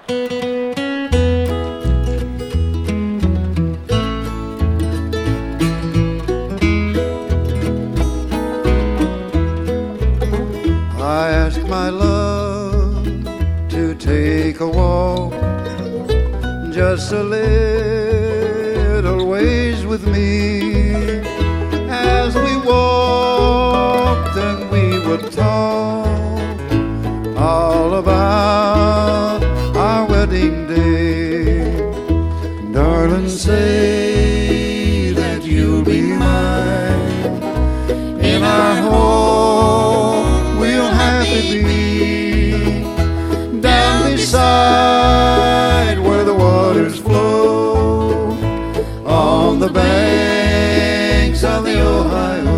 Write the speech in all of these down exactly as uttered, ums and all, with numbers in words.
I asked my love to take a walk just a little ways with me. As we walked and we would talk all about our wedding day. Darling, say that you'll be mine. In our home we'll happily be, down beside where the waters flow, on the banks of the Ohio.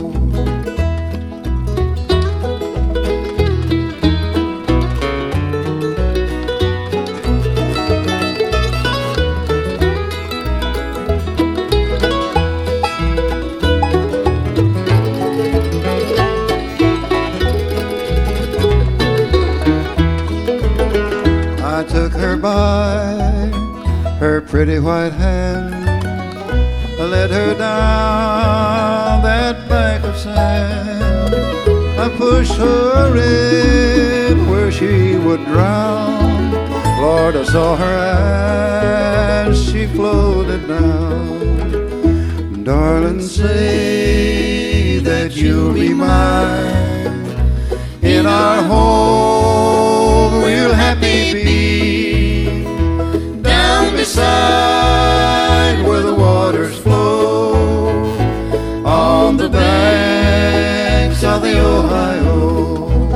I took her by her pretty white hand, I led her down that bank of sand. I pushed her in where she would drown. Lord, I saw her as she floated down. Darling, say that you'll be mine. In our home we'll happy be, down beside where the waters flow, on the banks of the Ohio.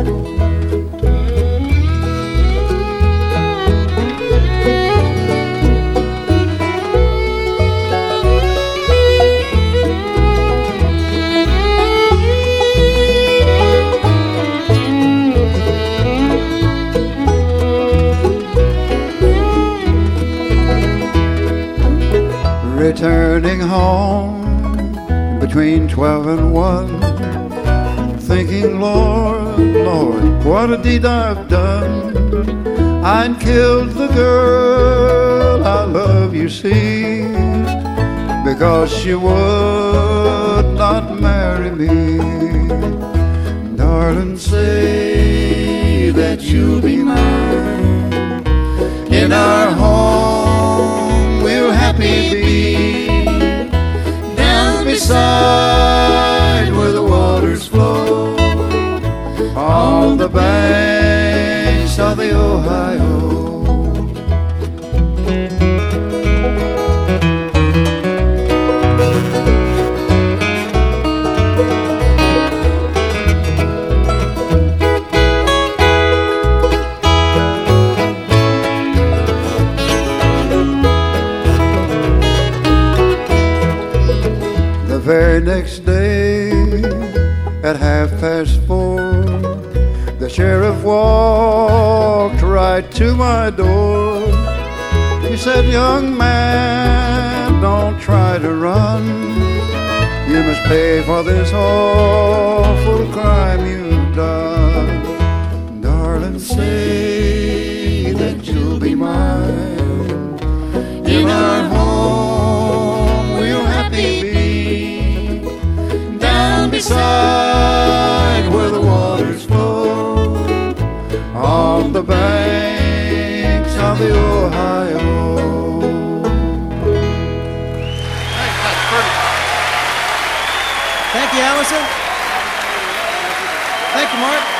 Returning home between twelve and one, thinking, Lord, Lord, what a deed I've done. I'd killed the girl I love, you see, because she would not marry me. Darling, say that you'll be mine. In our home we'll happy be, beside where the waters flow, on the banks of the Ohio. The very next day at half past four, the sheriff walked right to my door. He said, young man, don't try to run. You must pay for this awful crime you've done. Darling, say that you'll be mine. In our home we'll happy be, beside where the waters flow, on the banks of the Ohio. Thank you, Allison. Thank you, Mark.